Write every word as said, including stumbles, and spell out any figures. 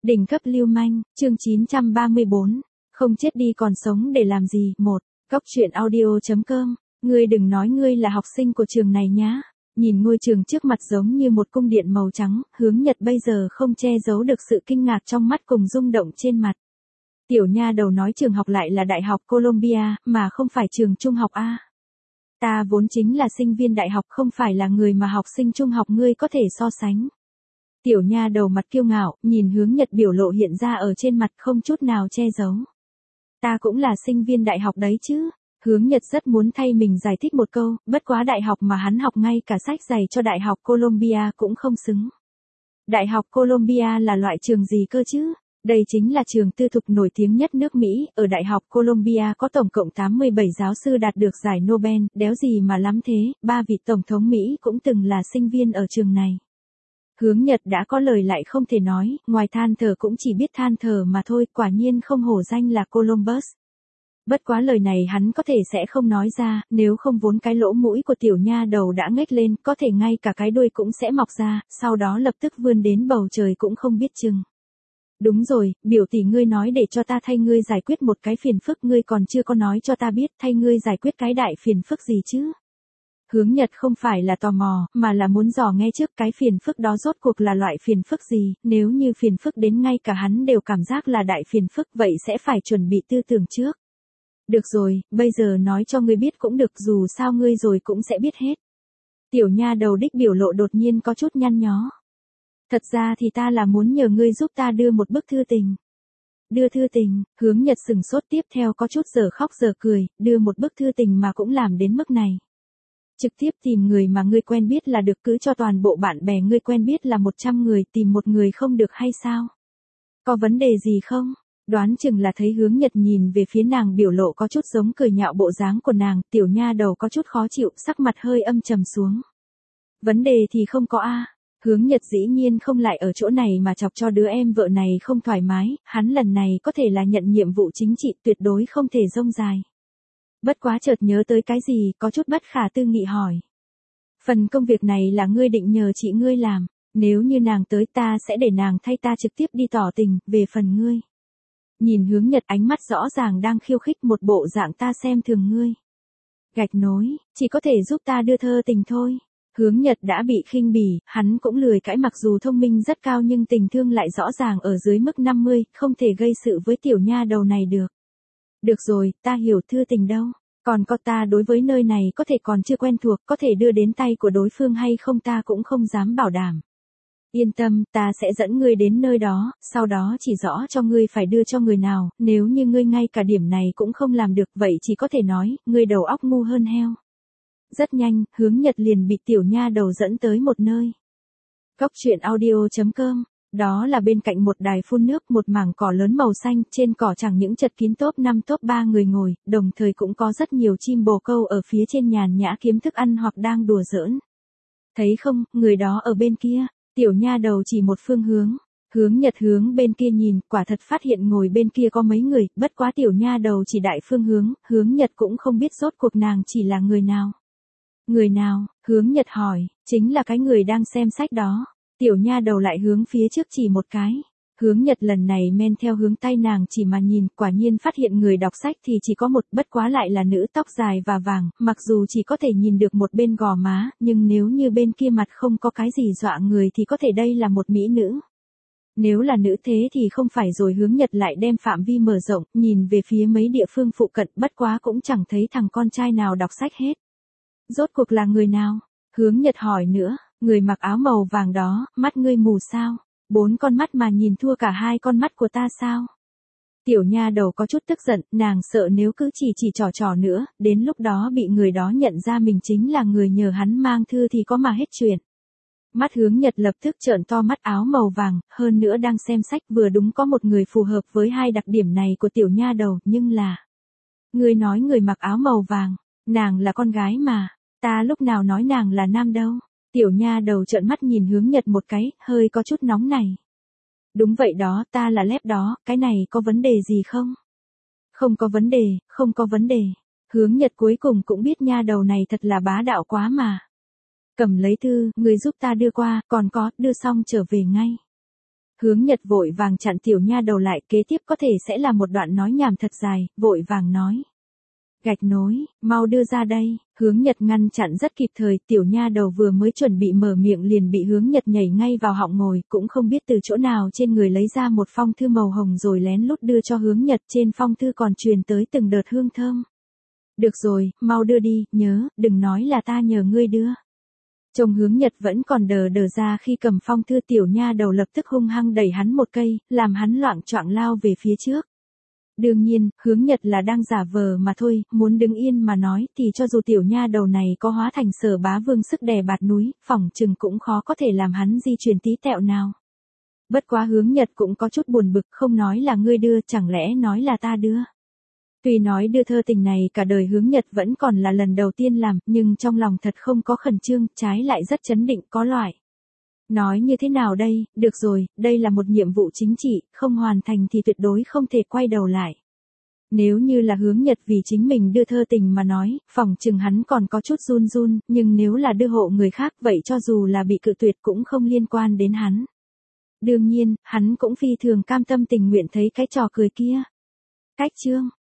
Đỉnh cấp lưu manh, chương chín trăm ba mươi bốn. Không chết đi còn sống để làm gì? một. Góc truyện audio chấm com. Ngươi đừng nói ngươi là học sinh của trường này nhá. Nhìn ngôi trường trước mặt giống như một cung điện màu trắng, Hướng Nhật bây giờ không che giấu được sự kinh ngạc trong mắt cùng rung động trên mặt. Tiểu nha đầu nói trường học lại là Đại học Columbia, mà không phải trường trung học A. Ta vốn chính là sinh viên đại học, không phải là người mà học sinh trung học ngươi có thể so sánh. Tiểu nha đầu mặt kiêu ngạo, nhìn Hướng Nhật biểu lộ hiện ra ở trên mặt không chút nào che giấu. Ta cũng là sinh viên đại học đấy chứ. Hướng Nhật rất muốn thay mình giải thích một câu, bất quá đại học mà hắn học ngay cả sách dạy cho Đại học Columbia cũng không xứng. Đại học Columbia là loại trường gì cơ chứ? Đây chính là trường tư thục nổi tiếng nhất nước Mỹ, ở Đại học Columbia có tổng cộng tám mươi bảy giáo sư đạt được giải Nobel, đéo gì mà lắm thế, ba vị tổng thống Mỹ cũng từng là sinh viên ở trường này. Hướng Nhật đã có lời lại không thể nói, ngoài than thở cũng chỉ biết than thở mà thôi, quả nhiên không hổ danh là Columbus. Bất quá lời này hắn có thể sẽ không nói ra, nếu không vốn cái lỗ mũi của tiểu nha đầu đã ngếch lên, có thể ngay cả cái đuôi cũng sẽ mọc ra, sau đó lập tức vươn đến bầu trời cũng không biết chừng. Đúng rồi, biểu tỷ ngươi nói để cho ta thay ngươi giải quyết một cái phiền phức, ngươi còn chưa có nói cho ta biết thay ngươi giải quyết cái đại phiền phức gì chứ. Hướng Nhật không phải là tò mò, mà là muốn dò nghe trước cái phiền phức đó rốt cuộc là loại phiền phức gì, nếu như phiền phức đến ngay cả hắn đều cảm giác là đại phiền phức vậy sẽ phải chuẩn bị tư tưởng trước. Được rồi, bây giờ nói cho ngươi biết cũng được, dù sao ngươi rồi cũng sẽ biết hết. Tiểu nha đầu đích biểu lộ đột nhiên có chút nhăn nhó. Thật ra thì ta là muốn nhờ ngươi giúp ta đưa một bức thư tình. Đưa thư tình, Hướng Nhật sừng sốt tiếp theo có chút giờ khóc giờ cười, đưa một bức thư tình mà cũng làm đến mức này. Trực tiếp tìm người mà ngươi quen biết là được, cứ cho toàn bộ bạn bè ngươi quen biết là một trăm người, tìm một người không được hay sao? Có vấn đề gì không? Đoán chừng là thấy Hướng Nhật nhìn về phía nàng biểu lộ có chút giống cười nhạo bộ dáng của nàng, tiểu nha đầu có chút khó chịu, sắc mặt hơi âm trầm xuống. Vấn đề thì không có a. Hướng Nhật dĩ nhiên không lại ở chỗ này mà chọc cho đứa em vợ này không thoải mái, hắn lần này có thể là nhận nhiệm vụ chính trị, tuyệt đối không thể rông dài. Bất quá chợt nhớ tới cái gì, có chút bất khả tư nghị hỏi. Phần công việc này là ngươi định nhờ chị ngươi làm, nếu như nàng tới ta sẽ để nàng thay ta trực tiếp đi tỏ tình, về phần ngươi. Nhìn Hướng Nhật ánh mắt rõ ràng đang khiêu khích, một bộ dạng ta xem thường ngươi. Gạch nối, chỉ có thể giúp ta đưa thơ tình thôi. Hướng Nhật đã bị khinh bỉ, hắn cũng lười cãi, mặc dù thông minh rất cao nhưng tình thương lại rõ ràng ở dưới mức năm mươi, không thể gây sự với tiểu nha đầu này được. Được rồi, ta hiểu, thư tình đâu. Còn có ta đối với nơi này có thể còn chưa quen thuộc, có thể đưa đến tay của đối phương hay không ta cũng không dám bảo đảm. Yên tâm, ta sẽ dẫn ngươi đến nơi đó, sau đó chỉ rõ cho ngươi phải đưa cho người nào, nếu như ngươi ngay cả điểm này cũng không làm được vậy chỉ có thể nói, ngươi đầu óc ngu hơn heo. Rất nhanh, Hướng Nhật liền bị tiểu nha đầu dẫn tới một nơi. Góc truyện audio chấm com. Đó là bên cạnh một đài phun nước, một mảng cỏ lớn màu xanh, trên cỏ chẳng những chật kín top năm top ba người ngồi, đồng thời cũng có rất nhiều chim bồ câu ở phía trên nhàn nhã kiếm thức ăn hoặc đang đùa giỡn. Thấy không, người đó ở bên kia, tiểu nha đầu chỉ một phương hướng. Hướng Nhật hướng bên kia nhìn, quả thật phát hiện ngồi bên kia có mấy người, bất quá tiểu nha đầu chỉ đại phương hướng, Hướng Nhật cũng không biết rốt cuộc nàng chỉ là người nào. Người nào? Hướng Nhật hỏi, chính là cái người đang xem sách đó. Tiểu nha đầu lại hướng phía trước chỉ một cái. Hướng Nhật lần này men theo hướng tay nàng chỉ mà nhìn, quả nhiên phát hiện người đọc sách thì chỉ có một, bất quá lại là nữ tóc dài và vàng, mặc dù chỉ có thể nhìn được một bên gò má, nhưng nếu như bên kia mặt không có cái gì dọa người thì có thể đây là một mỹ nữ. Nếu là nữ thế thì không phải rồi. Hướng Nhật lại đem phạm vi mở rộng, nhìn về phía mấy địa phương phụ cận, bất quá cũng chẳng thấy thằng con trai nào đọc sách hết. Rốt cuộc là người nào? Hướng Nhật hỏi nữa, người mặc áo màu vàng đó, mắt ngươi mù sao? Bốn con mắt mà nhìn thua cả hai con mắt của ta sao? Tiểu nha đầu có chút tức giận, nàng sợ nếu cứ chỉ chỉ trò trò nữa, đến lúc đó bị người đó nhận ra mình chính là người nhờ hắn mang thư thì có mà hết chuyện. Mắt Hướng Nhật lập tức trợn to mắt, áo màu vàng, hơn nữa đang xem sách, vừa đúng có một người phù hợp với hai đặc điểm này của tiểu nha đầu, nhưng là... Ngươi nói người mặc áo màu vàng, nàng là con gái mà, ta lúc nào nói nàng là nam đâu. Tiểu nha đầu trợn mắt nhìn Hướng Nhật một cái, hơi có chút nóng này. Đúng vậy đó, ta là lép đó, cái này có vấn đề gì không? Không có vấn đề, không có vấn đề. Hướng Nhật cuối cùng cũng biết nha đầu này thật là bá đạo quá mà. Cầm lấy thư, người giúp ta đưa qua, còn có, đưa xong trở về ngay. Hướng Nhật vội vàng chặn tiểu nha đầu lại, kế tiếp có thể sẽ là một đoạn nói nhảm thật dài, vội vàng nói. Gạch nối, mau đưa ra đây. Hướng Nhật ngăn chặn rất kịp thời, tiểu nha đầu vừa mới chuẩn bị mở miệng liền bị Hướng Nhật nhảy ngay vào họng ngồi, cũng không biết từ chỗ nào trên người lấy ra một phong thư màu hồng rồi lén lút đưa cho Hướng Nhật, trên phong thư còn truyền tới từng đợt hương thơm. Được rồi, mau đưa đi, nhớ, đừng nói là ta nhờ ngươi đưa. Trông Hướng Nhật vẫn còn đờ đờ ra khi cầm phong thư, tiểu nha đầu lập tức hung hăng đẩy hắn một cây, làm hắn loạng choạng lao về phía trước. Đương nhiên, Hướng Nhật là đang giả vờ mà thôi, muốn đứng yên mà nói thì cho dù tiểu nha đầu này có hóa thành Sở Bá Vương sức đè bạt núi, phỏng chừng cũng khó có thể làm hắn di chuyển tí tẹo nào. Bất quá Hướng Nhật cũng có chút buồn bực, không nói là ngươi đưa, chẳng lẽ nói là ta đưa. Tuy nói đưa thơ tình này cả đời Hướng Nhật vẫn còn là lần đầu tiên làm, nhưng trong lòng thật không có khẩn trương, trái lại rất chấn định, có loại. Nói như thế nào đây, được rồi, đây là một nhiệm vụ chính trị, không hoàn thành thì tuyệt đối không thể quay đầu lại. Nếu như là Hướng Nhật vì chính mình đưa thơ tình mà nói, phỏng chừng hắn còn có chút run run, nhưng nếu là đưa hộ người khác vậy cho dù là bị cự tuyệt cũng không liên quan đến hắn. Đương nhiên, hắn cũng phi thường cam tâm tình nguyện thấy cái trò cười kia. Cách chương